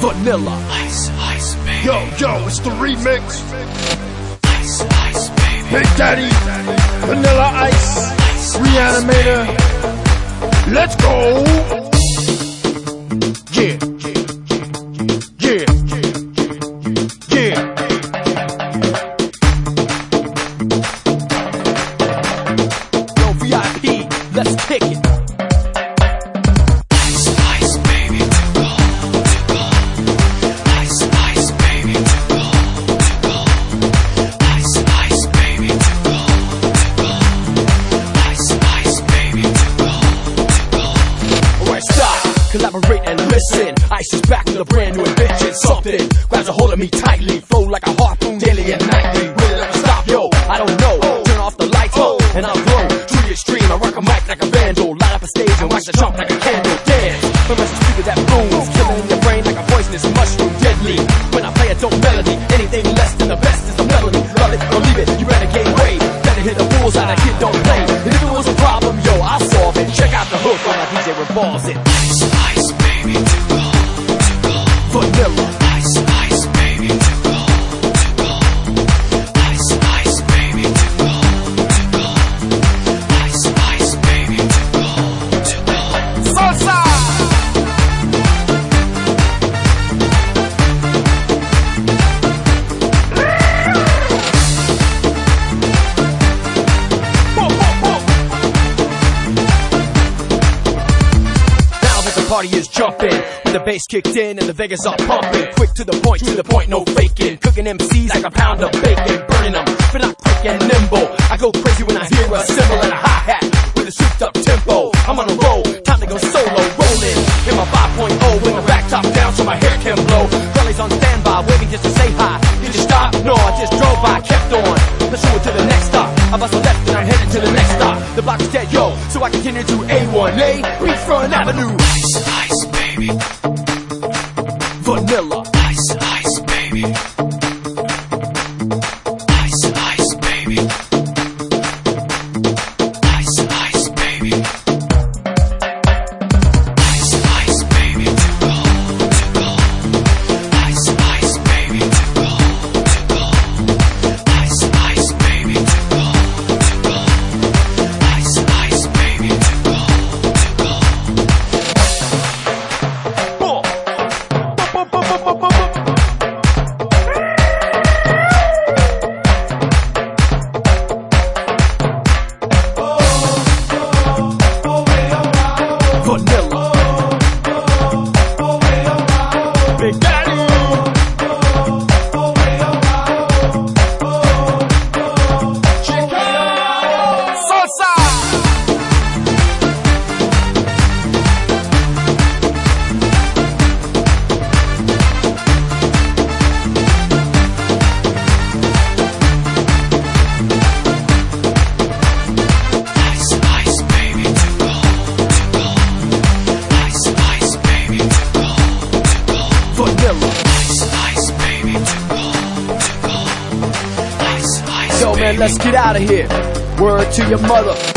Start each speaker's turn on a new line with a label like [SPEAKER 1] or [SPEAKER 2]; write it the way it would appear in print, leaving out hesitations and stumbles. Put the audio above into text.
[SPEAKER 1] Vanilla
[SPEAKER 2] Ice, ice, baby.
[SPEAKER 3] Yo, it's the remix.
[SPEAKER 2] Ice, ice, baby.
[SPEAKER 3] Big Daddy, Vanilla Ice, Reanimator. Let's go. Yeah, yeah, yeah, yeah.
[SPEAKER 1] Yo, VIP, let's kick it.
[SPEAKER 2] Ice, ice, baby. Too cold, too cold. Ice, ice, baby. Too cold, too cold. Ice, ice, baby. Too cold, too cold. Ice, ice, baby. Too cold, too cold.
[SPEAKER 1] Alright, stop, collaborate and listen. Ice is back with a brand new invention. Something grabs a hold of me tightly, flow like a harpoon daily and nightly. Will it ever stop? Yo, I don't know. Turn off the lights, and I'll glow to the extreme. I rock a mic like a vandal, light up a stage and watch the jump like a candle. Dance from a speaker that booms, killing your brain like a poisonous mushroom, deadly. When I play a dope melody, anything less than the best is a melody. Love it or leave it, you better gain weight. Better hit the bullseye, that kid don't play. And if it was a problem, yo, I'll solve it. Check out the hook while my DJ revolves it.
[SPEAKER 2] Ice, ice, baby. Too cold, too cold.
[SPEAKER 1] Vanilla.
[SPEAKER 2] Ice, ice, baby. Too cold, too cold. Ice, ice, baby. Too cold, too cold. Ice, ice, baby. Too cold, too cold.
[SPEAKER 3] Salsa.
[SPEAKER 1] Party is jumping with the bass kicked in and the Vegas are pumping. Quick to the point, no faking. Cooking MCs like a pound of bacon, burning them, but not quick and nimble. I go crazy when I hear a cymbal and a hi-hat with a souped up tempo. I'm on a roll, time to go solo, rolling in my 5.0 with my back top down so my hair can blow. Girlies on standby, waiting just to say hi. Did you stop? No, I just drove by, kept on. Let's move to the next stop. I bust a left and I'm headed to the next stop. The block is dead, yo, so I continue to A1A, Beachfront Avenue.
[SPEAKER 2] Ice, ice, baby.
[SPEAKER 1] Vanilla.
[SPEAKER 2] Ice, ice, baby. Ice, ice, baby. Ice, ice, baby. Ice, ice, baby. Too cold, too cold. Ice, ice, baby. Too cold, too cold. Ice, ice, baby. Too cold, too cold. Ice, ice, baby. Too cold, too cold.
[SPEAKER 1] Vanilla. Big Daddy.
[SPEAKER 3] Salsa.
[SPEAKER 2] Ice, ice, baby. Too cold, too cold. Ice, ice, baby. Too cold, too cold.
[SPEAKER 1] Vanilla.
[SPEAKER 2] Ice, ice, baby. Too cold, too cold. Ice, ice,
[SPEAKER 1] Yo, man,
[SPEAKER 2] baby.
[SPEAKER 1] let's get out of here. Word to your mother.